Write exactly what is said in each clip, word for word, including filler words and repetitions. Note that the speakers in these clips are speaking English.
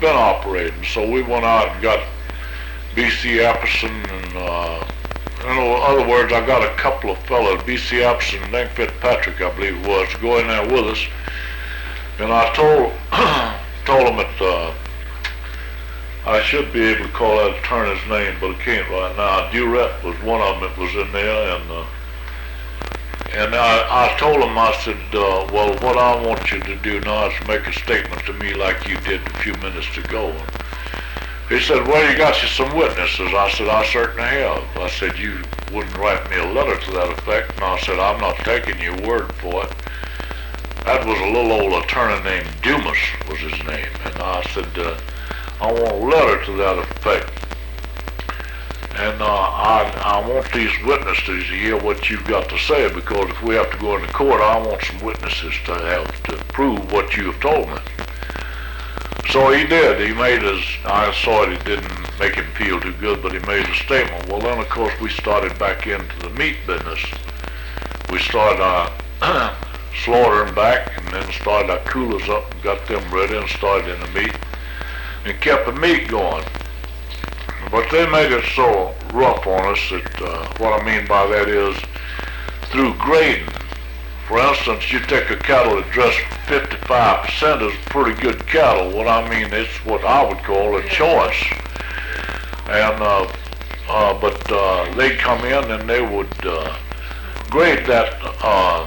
been operating. So we went out and got B C Apperson and, uh, in other words, I got a couple of fellows, B C Apperson and Hank Fitzpatrick, I believe it was, to go in there with us. And I told, told them that, uh, I should be able to call that attorney's name, but I can't right now. Durett was one of them that was in there, and uh, and I, I told him, I said, uh, well, what I want you to do now is make a statement to me like you did a few minutes ago. He said, well, you got you some witnesses. I said, I certainly have. I said, you wouldn't write me a letter to that effect, and I said, I'm not taking your word for it. That was a little old attorney named Dumas was his name, and I said, uh, I want a letter to that effect, and uh, I, I want these witnesses to hear what you've got to say, because if we have to go into court, I want some witnesses to have to prove what you have told me. So he did. He made his, I saw it, it didn't make him feel too good, but he made a statement. Well, then, of course, we started back into the meat business. We started uh, slaughtering back, and then started our coolers up and got them ready and started in the meat. And kept the meat going. But they made it so rough on us that uh, what I mean by that is through grading. For instance, you take a cattle that dressed fifty-five percent is pretty good cattle. What I mean, it's what I would call a choice. And uh, uh, but uh, they'd come in and they would uh, grade that uh,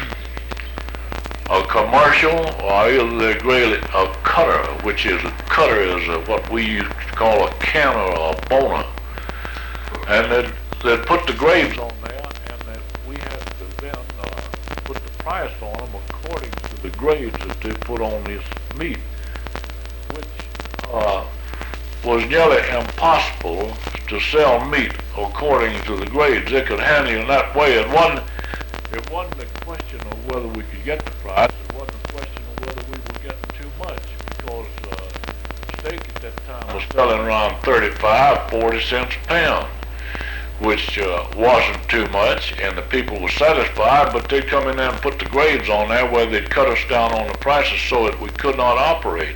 a commercial, or either they grade it a cutter, which is a cutter is a, what we used to call a canner or a boner, and they'd, they'd put the grades on there, and that we had to then uh, put the price on them according to the grades that they put on this meat, which uh, was nearly impossible to sell meat according to the grades. They could handle it that way. It wasn't, it wasn't a question of whether we could get the price. It wasn't a question of whether we were getting too much, because uh, steak at that time was selling around thirty-five, forty cents a pound, which uh, wasn't too much, and the people were satisfied, but they'd come in there and put the grades on there where they'd cut us down on the prices so that we could not operate.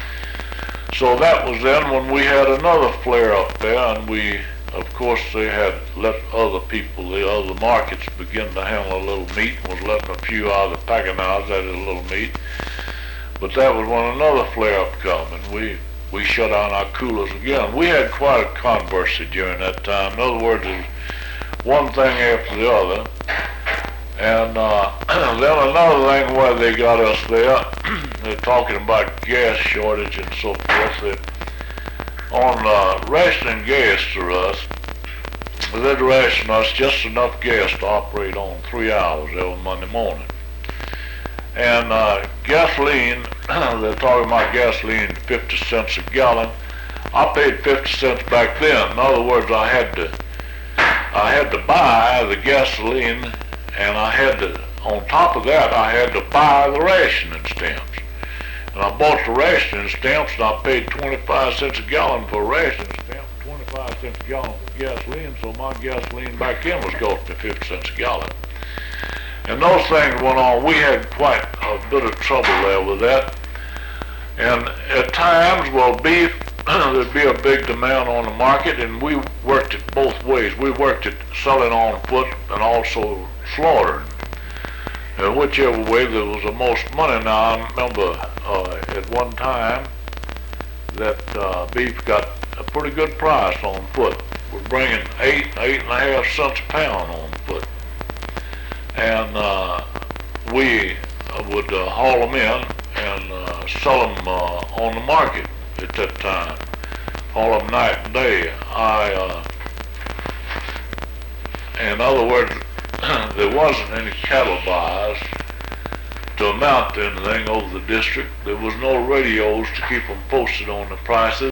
So that was then when we had another flare up there, and we, of course, they had let other people, the other markets, begin to handle a little meat, and was letting a few out of the packing houses that is a little meat. But that was when another flare up come, and we we shut down our coolers again. We had quite a controversy during that time. In other words, it was one thing after the other. And uh, then another thing where they got us there, they're talking about gas shortage and so forth. They, on uh, rationing gas to us, they'd ration us just enough gas to operate on three hours every Monday morning. And uh, gasoline, they're talking about gasoline fifty cents a gallon. I paid fifty cents back then. In other words, I had to, I had to buy the gasoline, and I had to, on top of that, I had to buy the rationing stamps. And I bought the rationing stamps, and I paid twenty-five cents a gallon for a rationing stamp, twenty-five cents a gallon for gasoline, so my gasoline back in was costing me fifty cents a gallon. And those things went on. We had quite a bit of trouble there with that. And at times, well, beef, there'd be a big demand on the market, and we worked it both ways. We worked it selling on foot and also slaughtering. And whichever way there was the most money. Now, I remember uh, at one time that uh, beef got a pretty good price on foot. We're bringing eight, eight and a half cents a pound on foot. And uh, we would uh, haul them in and uh, sell them uh, on the market at that time. Haul them night and day. I, uh, in other words, there wasn't any cattle buys to amount to anything over the district. There was no radios to keep them posted on the prices.